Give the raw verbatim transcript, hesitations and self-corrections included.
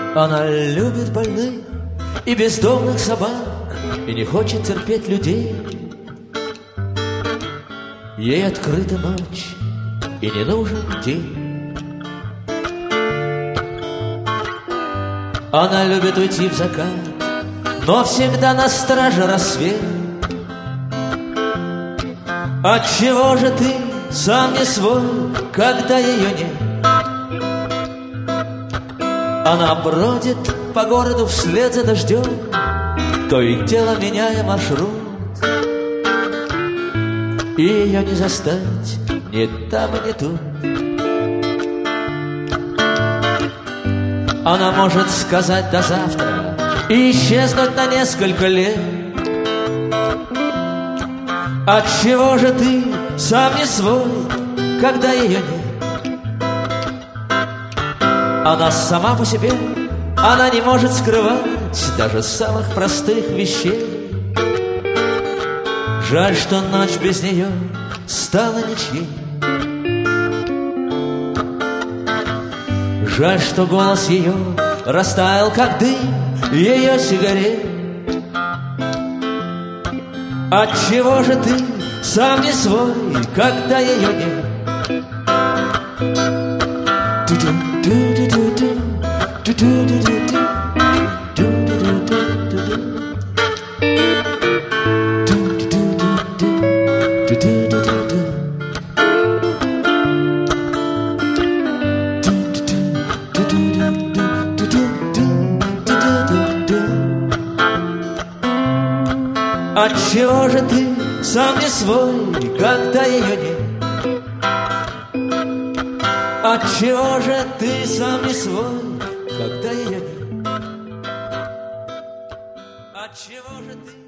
Она любит больных и бездомных собак и не хочет терпеть людей. Ей открыта ночь и не нужен день. Она любит уйти в закат, но всегда на страже рассвет. Отчего же ты сам не свой, когда ее нет? Она бродит по городу вслед за дождем, то и дело меняя маршрут. И ее не застать ни там и ни тут. Она может сказать до завтра и исчезнуть на несколько лет. Отчего же ты сам не свой, когда ее нет? Она сама по себе, она не может скрывать даже самых простых вещей. Жаль, что ночь без нее стала ничьей. Жаль, что голос ее растаял, как дым ее сигарет. Отчего же ты сам не свой, когда ее нет? Отчего же ты сам не свой, когда ее нет? Отчего же ты сам не свой, когда ее нет? Отчего же ты